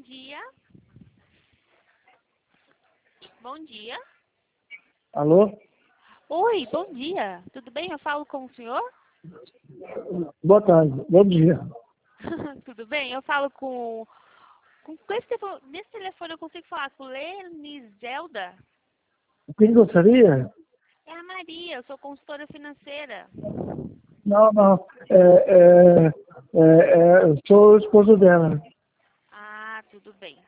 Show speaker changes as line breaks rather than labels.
dia. Bom dia.
Alô?
Oi, bom dia. Tudo bem? Eu falo com o senhor?
Boa tarde. Bom dia.
Tudo bem? Eu falo com esse telefone, nesse telefone eu consigo falar com Lenizelda?
Quem gostaria?
É a Maria, eu sou consultora financeira.
Não. Eu sou o esposo dela.
Ah, tudo bem.